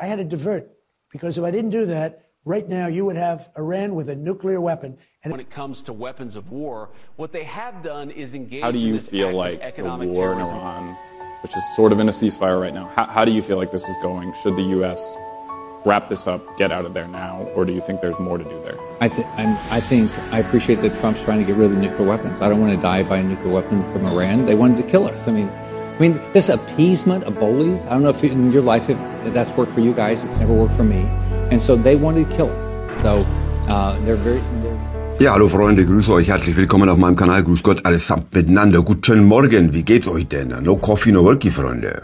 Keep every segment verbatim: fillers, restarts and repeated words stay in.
I had to divert, because if I didn't do that, right now you would have Iran with a nuclear weapon. And when it comes to weapons of war, what they have done is engage how do you in this feel act like of economic the war terrorism. in Iran, which is sort of in a ceasefire right now, how, how do you feel like this is going? Should the U S wrap this up, get out of there now, or do you think there's more to do there? I, th- I'm, I think I appreciate that Trump's trying to get rid of the nuclear weapons. I don't want to die by a nuclear weapon from Iran. They wanted to kill us. I mean, I mean, this appeasement of bullies. I don't know if in your life if that's worked for you guys. It's never worked for me. And so they wanted to kill us. So uh, they're very. They're Ja, hallo Freunde, grüße euch, herzlich willkommen auf meinem Kanal. Grüß Gott allesamt miteinander. Guten Morgen, wie geht's euch denn? No coffee, no worky, Freunde.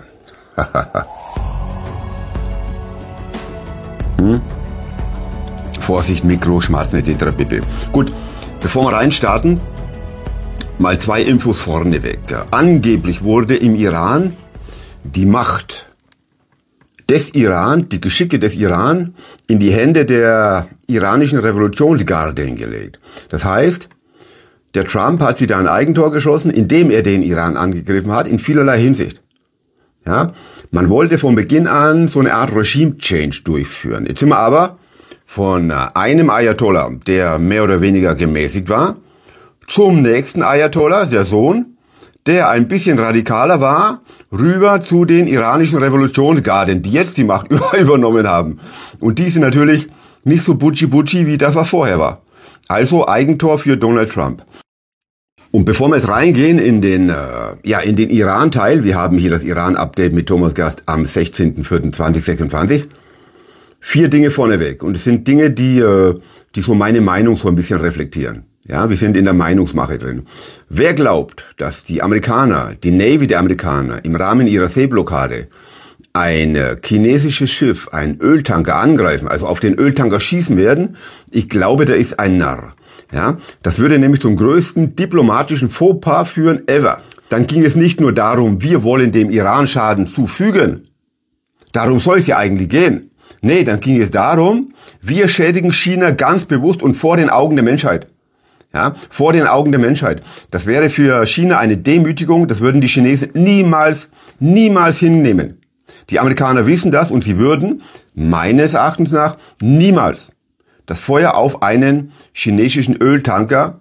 hm? Vorsicht, Mikro, Schmerzen et cetera pp. Gut, bevor wir reinstarten, mal zwei Infos vorneweg. Angeblich wurde im Iran die Macht des Iran, die Geschicke des Iran in die Hände der iranischen Revolutionsgarde hingelegt. Das heißt, der Trump hat sie da ein Eigentor geschossen, indem er den Iran angegriffen hat, in vielerlei Hinsicht. Ja, man wollte von Beginn an so eine Art Regime-Change durchführen. Jetzt sind wir aber von einem Ayatollah, der mehr oder weniger gemäßigt war, zum nächsten Ayatollah, der Sohn, der ein bisschen radikaler war, rüber zu den iranischen Revolutionsgarden, die jetzt die Macht übernommen haben. Und die sind natürlich nicht so butchi-butchi, wie das was vorher war. Also Eigentor für Donald Trump. Und bevor wir jetzt reingehen in den, äh, ja, in den Iran-Teil, wir haben hier das Iran-Update mit Thomas Gerst am sechzehnten vierten zweitausendsechsundzwanzig. Vier Dinge vorneweg. Und es sind Dinge, die, äh, die so meine Meinung so ein bisschen reflektieren. Ja, wir sind in der Meinungsmache drin. Wer glaubt, dass die Amerikaner, die Navy der Amerikaner im Rahmen ihrer Seeblockade ein chinesisches Schiff, ein Öltanker angreifen, also auf den Öltanker schießen werden, ich glaube, der ist ein Narr. Ja, das würde nämlich zum größten diplomatischen Fauxpas führen ever. Dann ging es nicht nur darum, wir wollen dem Iran Schaden zufügen. Darum soll es ja eigentlich gehen. Nee, dann ging es darum, wir schädigen China ganz bewusst und vor den Augen der Menschheit. Ja, vor den Augen der Menschheit. Das wäre für China eine Demütigung, das würden die Chinesen niemals, niemals hinnehmen. Die Amerikaner wissen das und sie würden, meines Erachtens nach, niemals das Feuer auf einen chinesischen Öltanker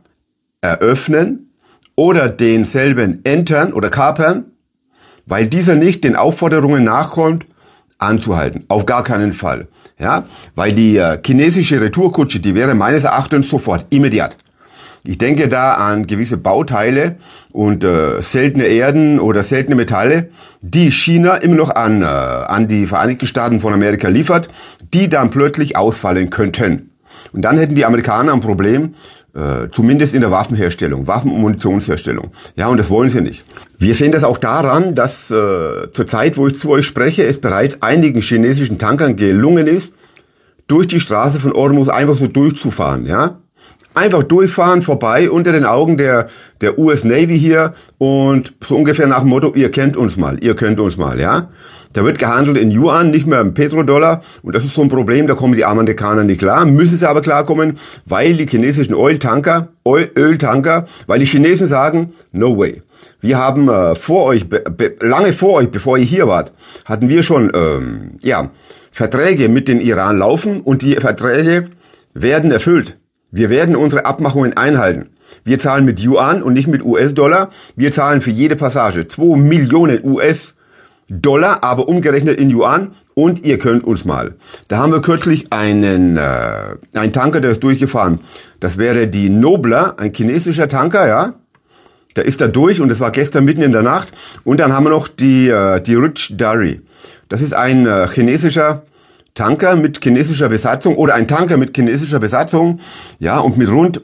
eröffnen oder denselben entern oder kapern, weil dieser nicht den Aufforderungen nachkommt, anzuhalten. Auf gar keinen Fall. Ja, weil die äh, chinesische Retourkutsche, die wäre meines Erachtens sofort, immediat. Ich denke da an gewisse Bauteile und äh, seltene Erden oder seltene Metalle, die China immer noch an, äh, an die Vereinigten Staaten von Amerika liefert, die dann plötzlich ausfallen könnten. Und dann hätten die Amerikaner ein Problem, äh, zumindest in der Waffenherstellung, Waffen- und Munitionsherstellung. Ja, und das wollen sie nicht. Wir sehen das auch daran, dass äh, zur Zeit, wo ich zu euch spreche, es bereits einigen chinesischen Tankern gelungen ist, durch die Straße von Hormuz einfach so durchzufahren, ja. Einfach durchfahren, vorbei, unter den Augen der, der U S Navy hier und so ungefähr nach dem Motto, ihr kennt uns mal, ihr könnt uns mal, ja. Da wird gehandelt in Yuan, nicht mehr im Petrodollar und das ist so ein Problem, da kommen die Amerikaner nicht klar, müssen sie aber klarkommen, weil die chinesischen Öltanker, Öltanker, weil die Chinesen sagen, no way. Wir haben äh, vor euch, be, be, lange vor euch, bevor ihr hier wart, hatten wir schon, ähm, ja, Verträge mit den Iran laufen und die Verträge werden erfüllt. Wir werden unsere Abmachungen einhalten. Wir zahlen mit Yuan und nicht mit U S-Dollar. Wir zahlen für jede Passage zwei Millionen U S-Dollar, aber umgerechnet in Yuan. Und ihr könnt uns mal. Da haben wir kürzlich einen, äh, einen Tanker, der ist durchgefahren. Das wäre die Nobler, ein chinesischer Tanker, ja. Der ist da durch und das war gestern mitten in der Nacht. Und dann haben wir noch die, äh, die Rich Dari. Das ist ein äh, chinesischer Tanker mit chinesischer Besatzung oder ein Tanker mit chinesischer Besatzung, ja, und mit rund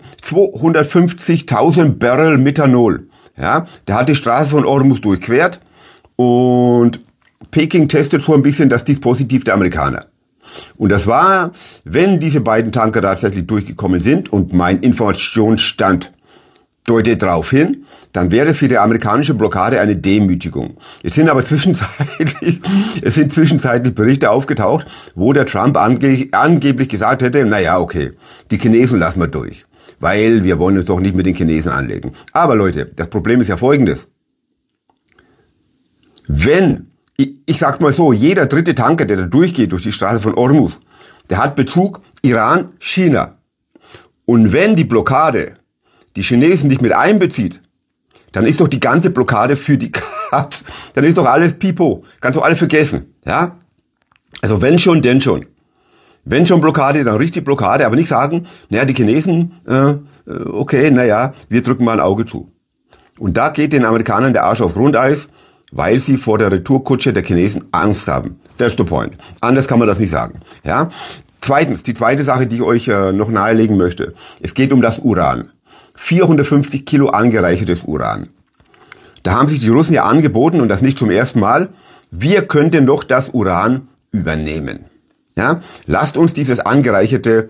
zweihundertfünfzigtausend Barrel Methanol. Ja, der hat die Straße von Hormuz durchquert und Peking testet so ein bisschen das Dispositiv der Amerikaner. Und das war, wenn diese beiden Tanker tatsächlich durchgekommen sind und mein Informationsstand deutet darauf hin, dann wäre es für die amerikanische Blockade eine Demütigung. Jetzt sind aber zwischenzeitlich, es sind zwischenzeitlich Berichte aufgetaucht, wo der Trump ange, angeblich gesagt hätte, naja, okay, die Chinesen lassen wir durch, weil wir wollen uns doch nicht mit den Chinesen anlegen. Aber Leute, das Problem ist ja folgendes. Wenn ich, ich sag's mal so, jeder dritte Tanker, der da durchgeht durch die Straße von Hormuz, der hat Bezug Iran, China. Und wenn die Blockade die Chinesen nicht mit einbezieht, dann ist doch die ganze Blockade für die Katz. Dann ist doch alles Pipo. Kannst du alles vergessen. Ja? Also wenn schon, denn schon. Wenn schon Blockade, dann richtig Blockade. Aber nicht sagen, naja, die Chinesen, äh, okay, naja, wir drücken mal ein Auge zu. Und da geht den Amerikanern der Arsch auf Grundeis, weil sie vor der Retourkutsche der Chinesen Angst haben. That's the point. Anders kann man das nicht sagen. Ja? Zweitens, die zweite Sache, die ich euch äh, noch nahelegen möchte. Es geht um das Uran. vierhundertfünfzig Kilo angereichertes Uran. Da haben sich die Russen ja angeboten, und das nicht zum ersten Mal, wir könnten doch das Uran übernehmen. Ja? Lasst uns dieses angereicherte,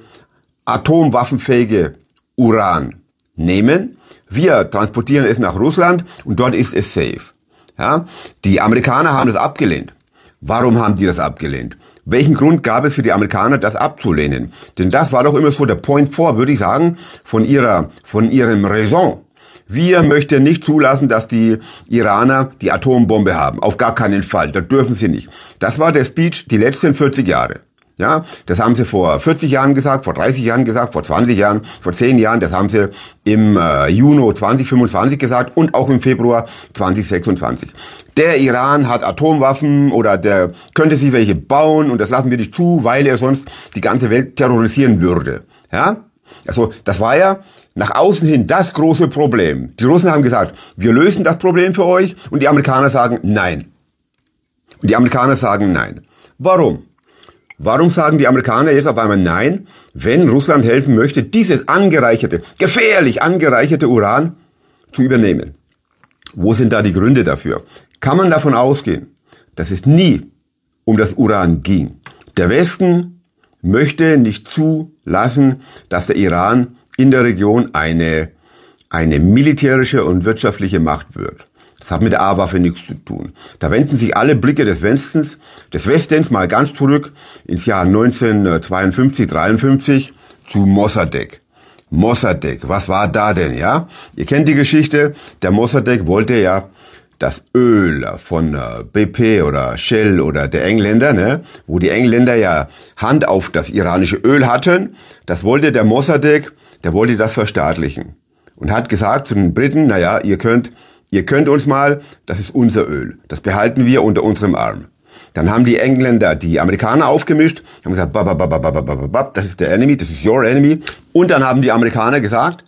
atomwaffenfähige Uran nehmen. Wir transportieren es nach Russland und dort ist es safe. Ja? Die Amerikaner haben das abgelehnt. Warum haben die das abgelehnt? Welchen Grund gab es für die Amerikaner, das abzulehnen? Denn das war doch immer so der Point four, würde ich sagen, von ihrer, von ihrem Raison. Wir möchten nicht zulassen, dass die Iraner die Atombombe haben. Auf gar keinen Fall. Das dürfen sie nicht. Das war der Speech die letzten vierzig Jahre. Ja, das haben sie vor vierzig Jahren gesagt, vor dreißig Jahren gesagt, vor zwanzig Jahren, vor zehn Jahren. Das haben sie im äh, Juni zwanzig fünfundzwanzig gesagt und auch im Februar zwanzig sechsundzwanzig. Der Iran hat Atomwaffen oder der könnte sich welche bauen und das lassen wir nicht zu, weil er sonst die ganze Welt terrorisieren würde. Ja, also das war ja nach außen hin das große Problem. Die Russen haben gesagt, wir lösen das Problem für euch, und die Amerikaner sagen nein. Und die Amerikaner sagen nein. Warum? Warum sagen die Amerikaner jetzt auf einmal nein, wenn Russland helfen möchte, dieses angereicherte, gefährlich angereicherte Uran zu übernehmen? Wo sind da die Gründe dafür? Kann man davon ausgehen, dass es nie um das Uran ging? Der Westen möchte nicht zulassen, dass der Iran in der Region eine, eine militärische und wirtschaftliche Macht wird. Das hat mit der A-Waffe nichts zu tun. Da wenden sich alle Blicke des Westens, des Westens mal ganz zurück ins Jahr neunzehnhundertzweiundfünfzig, dreiundfünfzig zu Mossadegh. Mossadegh, was war da denn, ja? Ihr kennt die Geschichte, der Mossadegh wollte ja das Öl von B P oder Shell oder der Engländer, ne, wo die Engländer ja Hand auf das iranische Öl hatten, das wollte der Mossadegh, der wollte das verstaatlichen. Und hat gesagt zu den Briten, naja, ihr könnt Ihr könnt uns mal, das ist unser Öl. Das behalten wir unter unserem Arm. Dann haben die Engländer die Amerikaner aufgemischt, haben gesagt, bab, bab, bab, bab, bab, bab, das ist der Enemy, das ist your enemy. Und dann haben die Amerikaner gesagt,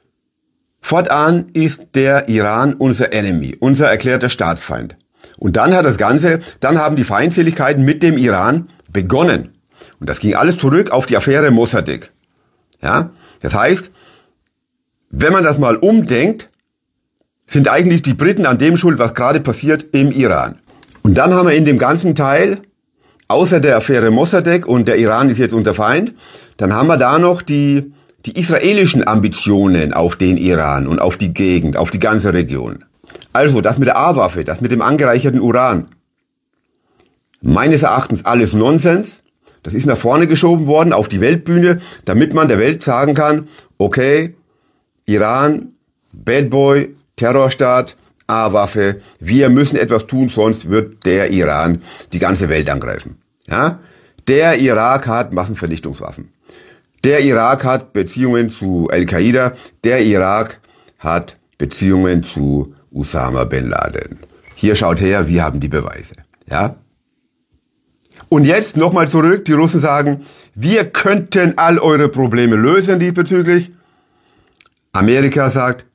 fortan ist der Iran unser Enemy, unser erklärter Staatsfeind. Und dann hat das Ganze, dann haben die Feindseligkeiten mit dem Iran begonnen. Und das ging alles zurück auf die Affäre Mossadegh. Ja, das heißt, wenn man das mal umdenkt, sind eigentlich die Briten an dem schuld, was gerade passiert im Iran. Und dann haben wir in dem ganzen Teil, außer der Affäre Mossadegh und der Iran ist jetzt unser Feind, dann haben wir da noch die, die israelischen Ambitionen auf den Iran und auf die Gegend, auf die ganze Region. Also das mit der A-Waffe, das mit dem angereicherten Uran. Meines Erachtens alles Nonsens. Das ist nach vorne geschoben worden auf die Weltbühne, damit man der Welt sagen kann, okay, Iran, Bad Boy, Terrorstaat, A-Waffe, wir müssen etwas tun, sonst wird der Iran die ganze Welt angreifen. Ja? Der Irak hat Massenvernichtungswaffen. Der Irak hat Beziehungen zu Al-Qaida. Der Irak hat Beziehungen zu Osama bin Laden. Hier schaut her, wir haben die Beweise. Ja? Und jetzt nochmal zurück, die Russen sagen, wir könnten all eure Probleme lösen diesbezüglich. Amerika sagt,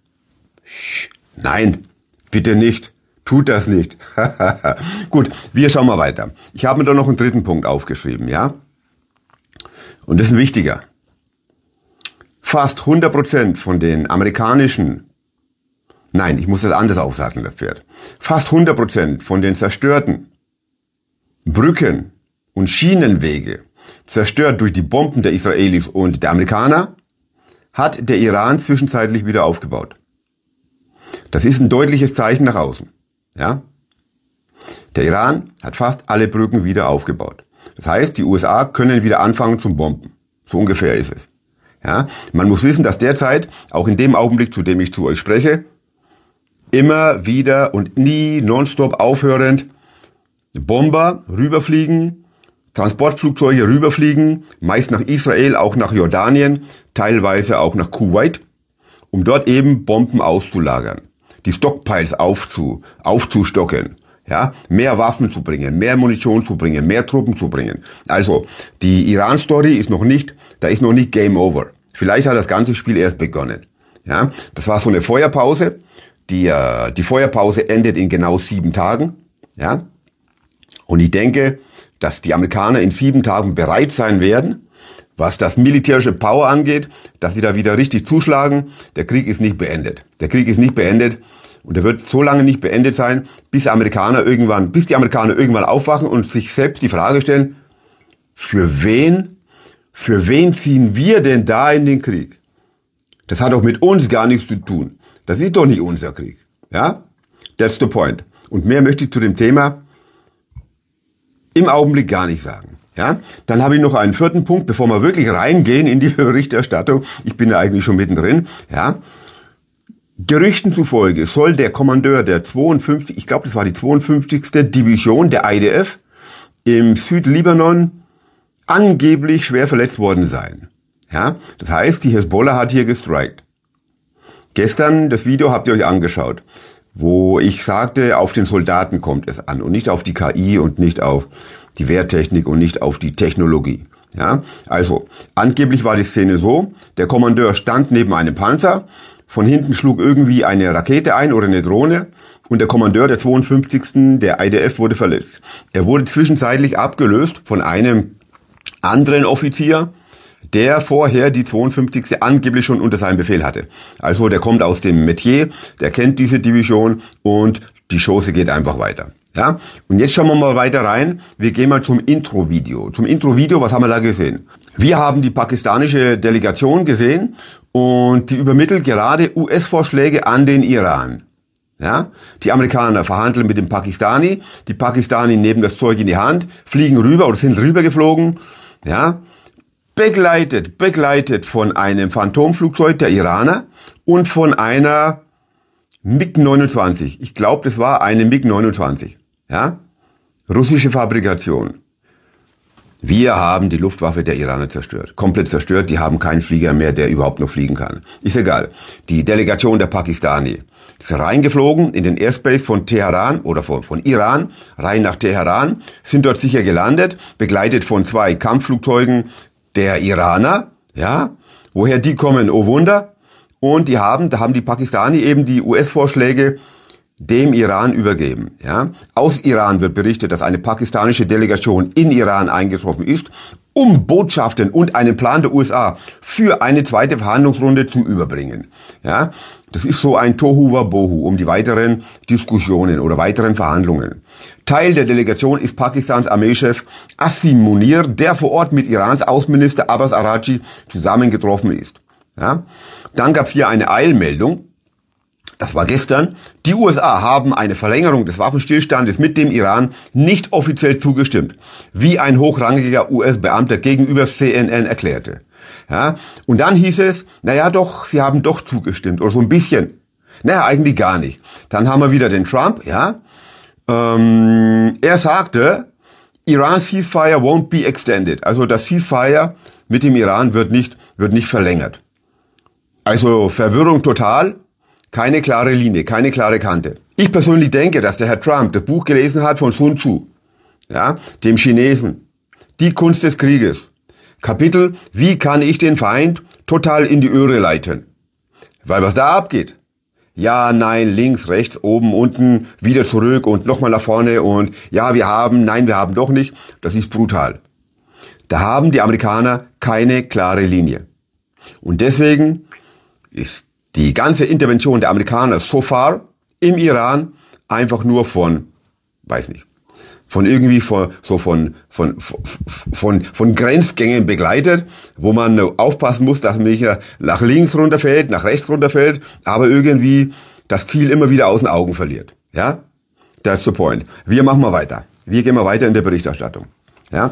nein, bitte nicht. Tut das nicht. Gut, wir schauen mal weiter. Ich habe mir da noch einen dritten Punkt aufgeschrieben, ja? Und das ist ein wichtiger. Fast hundert Prozent von den amerikanischen, nein, ich muss das anders aufsagen, das Pferd. Fast hundert Prozent von den zerstörten Brücken und Schienenwege, zerstört durch die Bomben der Israelis und der Amerikaner, hat der Iran zwischenzeitlich wieder aufgebaut. Das ist ein deutliches Zeichen nach außen. Ja? Der Iran hat fast alle Brücken wieder aufgebaut. Das heißt, die U S A können wieder anfangen zum Bomben. So ungefähr ist es. Ja? Man muss wissen, dass derzeit, auch in dem Augenblick, zu dem ich zu euch spreche, immer wieder und nie nonstop aufhörend Bomber rüberfliegen, Transportflugzeuge rüberfliegen, meist nach Israel, auch nach Jordanien, teilweise auch nach Kuwait, um dort eben Bomben auszulagern, die Stockpiles aufzu, aufzustocken, ja, mehr Waffen zu bringen, mehr Munition zu bringen, mehr Truppen zu bringen. Also, die Iran-Story ist noch nicht, da ist noch nicht Game Over. Vielleicht hat das ganze Spiel erst begonnen. Ja, das war so eine Feuerpause. Die, äh, die Feuerpause endet in genau sieben Tagen. Ja, und ich denke, dass die Amerikaner in sieben Tagen bereit sein werden, was das militärische Power angeht, dass sie da wieder richtig zuschlagen. Der Krieg ist nicht beendet. Der Krieg ist nicht beendet. Und er wird so lange nicht beendet sein, bis Amerikaner irgendwann, bis die Amerikaner irgendwann aufwachen und sich selbst die Frage stellen, für wen, für wen ziehen wir denn da in den Krieg? Das hat doch mit uns gar nichts zu tun. Das ist doch nicht unser Krieg. Ja? That's the point. Und mehr möchte ich zu dem Thema im Augenblick gar nicht sagen. Ja? Dann habe ich noch einen vierten Punkt, bevor wir wirklich reingehen in die Berichterstattung. Ich bin ja eigentlich schon mittendrin. Ja? Gerüchten zufolge soll der Kommandeur der zweiundfünfzig, ich glaube, das war die zweiundfünfzigste Division der I D F im Südlibanon angeblich schwer verletzt worden sein. Ja, das heißt, die Hezbollah hat hier gestrikt. Gestern, das Video habt ihr euch angeschaut, wo ich sagte, auf den Soldaten kommt es an und nicht auf die K I und nicht auf die Wehrtechnik und nicht auf die Technologie. Ja, also, angeblich war die Szene so, der Kommandeur stand neben einem Panzer, von hinten schlug irgendwie eine Rakete ein oder eine Drohne und der Kommandeur der zweiundfünfzigsten der I D F wurde verletzt. Er wurde zwischenzeitlich abgelöst von einem anderen Offizier, der vorher die zweiundfünfzigste angeblich schon unter seinem Befehl hatte. Also der kommt aus dem Metier, der kennt diese Division und die Chose geht einfach weiter. Ja? Und jetzt schauen wir mal weiter rein. Wir gehen mal zum Intro-Video. Zum Intro-Video, was haben wir da gesehen? Wir haben die pakistanische Delegation gesehen und die übermittelt gerade U S-Vorschläge an den Iran. Ja? Die Amerikaner verhandeln mit dem Pakistani, die Pakistani nehmen das Zeug in die Hand, fliegen rüber oder sind rübergeflogen, ja? begleitet, begleitet von einem Phantomflugzeug der Iraner und von einer MiG neunundzwanzig. Ich glaube, das war eine MiG neunundzwanzig. Ja? Russische Fabrikation. Wir haben die Luftwaffe der Iraner zerstört. Komplett zerstört. Die haben keinen Flieger mehr, der überhaupt noch fliegen kann. Ist egal. Die Delegation der Pakistani ist reingeflogen in den Airspace von Teheran oder von, von Iran, rein nach Teheran, sind dort sicher gelandet, begleitet von zwei Kampfflugzeugen der Iraner. Ja? Woher die kommen? Oh Wunder. Und die haben, da haben die Pakistani eben die U S-Vorschläge dem Iran übergeben. Ja? Aus Iran wird berichtet, dass eine pakistanische Delegation in Iran eingetroffen ist, um Botschaften und einen Plan der U S A für eine zweite Verhandlungsrunde zu überbringen. Ja? Das ist so ein Tohu Wabohu um die weiteren Diskussionen oder weiteren Verhandlungen. Teil der Delegation ist Pakistans Armeechef Asim Munir, der vor Ort mit Irans Außenminister Abbas Araghchi zusammengetroffen ist. Ja? Dann gab es hier eine Eilmeldung. Das war gestern. Die U S A haben eine Verlängerung des Waffenstillstandes mit dem Iran nicht offiziell zugestimmt, wie ein hochrangiger U S-Beamter gegenüber C N N erklärte. Ja, und dann hieß es, naja doch, sie haben doch zugestimmt, oder so ein bisschen. Naja, eigentlich gar nicht. Dann haben wir wieder den Trump, ja. Ähm, er sagte, Iran ceasefire won't be extended. Also das Ceasefire mit dem Iran wird nicht, wird nicht verlängert. Also Verwirrung total. Keine klare Linie, keine klare Kante. Ich persönlich denke, dass der Herr Trump das Buch gelesen hat von Sun Tzu, ja, dem Chinesen. Die Kunst des Krieges. Kapitel, wie kann ich den Feind total in die Öhre leiten? Weil was da abgeht? Ja, nein, links, rechts, oben, unten, wieder zurück und nochmal nach vorne und ja, wir haben, nein, wir haben doch nicht. Das ist brutal. Da haben die Amerikaner keine klare Linie. Und deswegen ist die ganze Intervention der Amerikaner so far im Iran einfach nur von, weiß nicht, von irgendwie von, so von, von, von, von Grenzgängen begleitet, wo man aufpassen muss, dass man nicht nach links runterfällt, nach rechts runterfällt, aber irgendwie das Ziel immer wieder aus den Augen verliert. Ja? That's the point. Wir machen mal weiter. Wir gehen mal weiter in der Berichterstattung. Ja?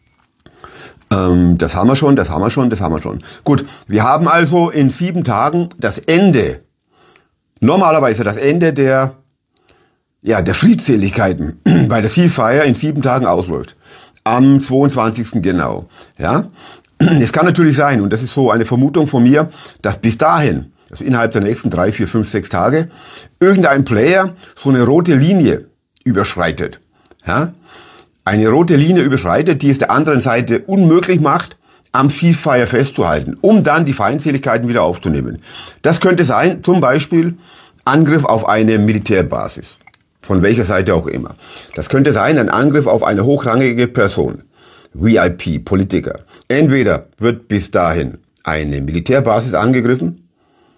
Das haben wir schon, das haben wir schon, das haben wir schon. Gut, wir haben also in sieben Tagen das Ende, normalerweise das Ende der ja, der Friedseligkeiten bei der Ceasefire in sieben Tagen ausläuft. Am zweiundzwanzigsten genau. Ja, es kann natürlich sein, und das ist so eine Vermutung von mir, dass bis dahin, also innerhalb der nächsten drei, vier, fünf, sechs Tage, irgendein Player so eine rote Linie überschreitet. Ja, eine rote Linie überschreitet, die es der anderen Seite unmöglich macht, am Ceasefire festzuhalten, um dann die Feindseligkeiten wieder aufzunehmen. Das könnte sein, zum Beispiel Angriff auf eine Militärbasis. Von welcher Seite auch immer. Das könnte sein, ein Angriff auf eine hochrangige Person. V I P, Politiker. Entweder wird bis dahin eine Militärbasis angegriffen.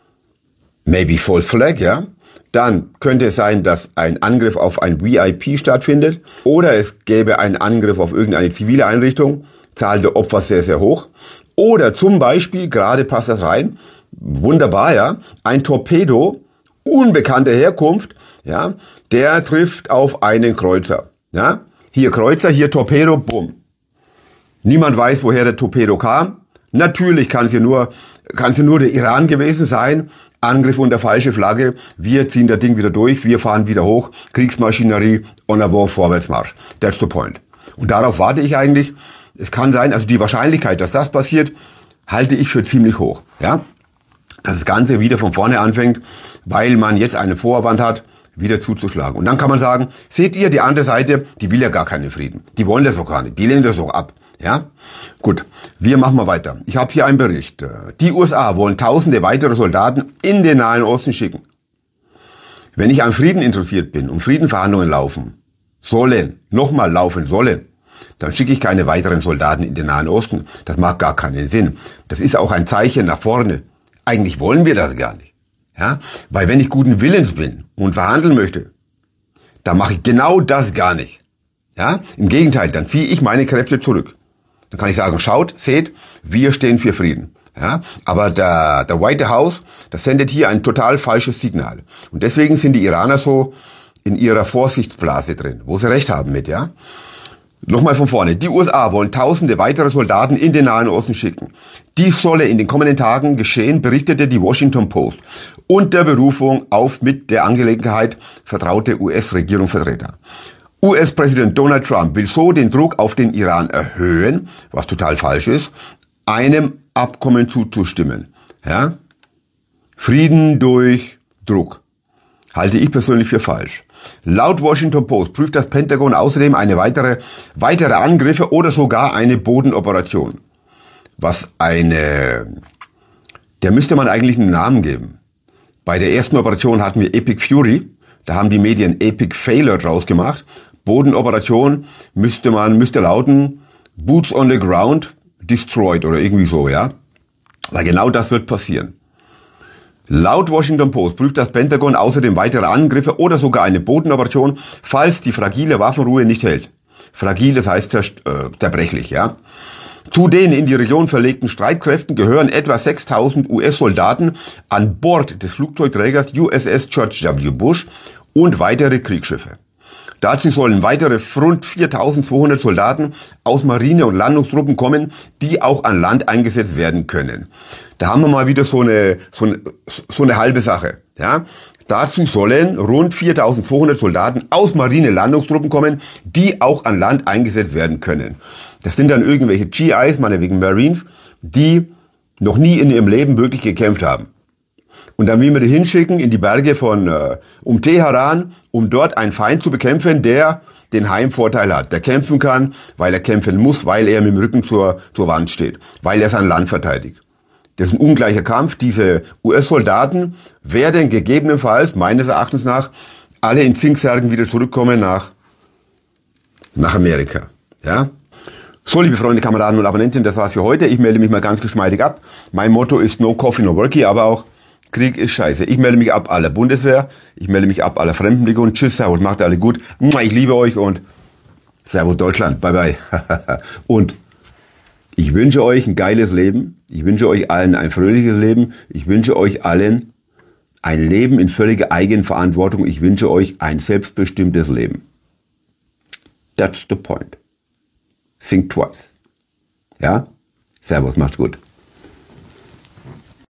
Maybe false flag, ja. Dann könnte es sein, dass ein Angriff auf ein V I P stattfindet. Oder es gäbe einen Angriff auf irgendeine zivile Einrichtung. Zahl der Opfer sehr, sehr hoch. Oder zum Beispiel, gerade passt das rein, wunderbar, ja, ein Torpedo unbekannter Herkunft, ja, der trifft auf einen Kreuzer. Ja, hier Kreuzer, hier Torpedo, bumm. Niemand weiß, woher der Torpedo kam. Natürlich kann es ja nur, kann es ja nur der Iran gewesen sein. Angriff unter falsche Flagge. Wir ziehen das Ding wieder durch. Wir fahren wieder hoch. Kriegsmaschinerie, en avant, Vorwärtsmarsch. That's the point. Und darauf warte ich eigentlich. Es kann sein, also die Wahrscheinlichkeit, dass das passiert, halte ich für ziemlich hoch. Ja, dass das Ganze wieder von vorne anfängt, weil man jetzt einen Vorwand hat, wieder zuzuschlagen. Und dann kann man sagen, seht ihr, die andere Seite, die will ja gar keinen Frieden. Die wollen das auch gar nicht. Die lehnen das auch ab. Ja, gut, wir machen mal weiter. Ich habe hier einen Bericht. Die U S A wollen tausende weitere Soldaten in den Nahen Osten schicken. Wenn ich an Frieden interessiert bin und Friedenverhandlungen laufen sollen, nochmal laufen sollen, dann schicke ich keine weiteren Soldaten in den Nahen Osten. Das macht gar keinen Sinn. Das ist auch ein Zeichen nach vorne. Eigentlich wollen wir das gar nicht. Ja, weil wenn ich guten Willens bin und verhandeln möchte, dann mache ich genau das gar nicht. Ja, im Gegenteil, dann ziehe ich meine Kräfte zurück. Dann kann ich sagen, schaut, seht, wir stehen für Frieden. Ja, aber der, der White House, das sendet hier ein total falsches Signal. Und deswegen sind die Iraner so in ihrer Vorsichtsblase drin, wo sie recht haben mit, ja. Nochmal von vorne. Die U S A wollen tausende weitere Soldaten in den Nahen Osten schicken. Dies solle in den kommenden Tagen geschehen, berichtete die Washington Post unter Berufung auf mit der Angelegenheit vertraute U S-Regierungsvertreter. U S-Präsident Donald Trump will so den Druck auf den Iran erhöhen, was total falsch ist, einem Abkommen zuzustimmen. Ja? Frieden durch Druck. Halte ich persönlich für falsch. Laut Washington Post prüft das Pentagon außerdem eine weitere, weitere Angriffe oder sogar eine Bodenoperation. Was eine, der müsste man eigentlich einen Namen geben. Bei der ersten Operation hatten wir Epic Fury, da haben die Medien Epic Failure draus gemacht. Bodenoperation müsste man, müsste lauten, Boots on the ground, destroyed oder irgendwie so, ja. Weil genau das wird passieren. Laut Washington Post prüft das Pentagon außerdem weitere Angriffe oder sogar eine Bodenoperation, falls die fragile Waffenruhe nicht hält. Fragil, das heißt zer- äh, zerbrechlich, ja. Zu den in die Region verlegten Streitkräften gehören etwa sechstausend U S-Soldaten an Bord des Flugzeugträgers U S S George W. Bush und weitere Kriegsschiffe. Dazu sollen weitere rund viertausendzweihundert Soldaten aus Marine- und Landungstruppen kommen, die auch an Land eingesetzt werden können. Da haben wir mal wieder so eine, so eine, so eine halbe Sache, ja. Dazu sollen rund viertausendzweihundert Soldaten aus Marine-Landungstruppen kommen, die auch an Land eingesetzt werden können. Das sind dann irgendwelche G Is, meinetwegen Marines, die noch nie in ihrem Leben wirklich gekämpft haben. Und dann will man die hinschicken in die Berge von äh, um Teheran, um dort einen Feind zu bekämpfen, der den Heimvorteil hat. Der kämpfen kann, weil er kämpfen muss, weil er mit dem Rücken zur, zur Wand steht, weil er sein Land verteidigt. Das ist ein ungleicher Kampf. Diese U S-Soldaten werden gegebenenfalls, meines Erachtens nach, alle in Zinksärgen wieder zurückkommen nach, nach Amerika. Ja? So, liebe Freunde, Kameraden und Abonnenten, das war's für heute. Ich melde mich mal ganz geschmeidig ab. Mein Motto ist No Coffee, No Worky, aber auch Krieg ist scheiße. Ich melde mich ab aller Bundeswehr. Ich melde mich ab aller Fremdenlegion. Tschüss, servus, macht alle gut. Ich liebe euch und servus Deutschland. Bye, bye. Und ich wünsche euch ein geiles Leben. Ich wünsche euch allen ein fröhliches Leben. Ich wünsche euch allen ein Leben in völliger Eigenverantwortung. Ich wünsche euch ein selbstbestimmtes Leben. That's the point. Think twice. Ja? Servus, macht's gut.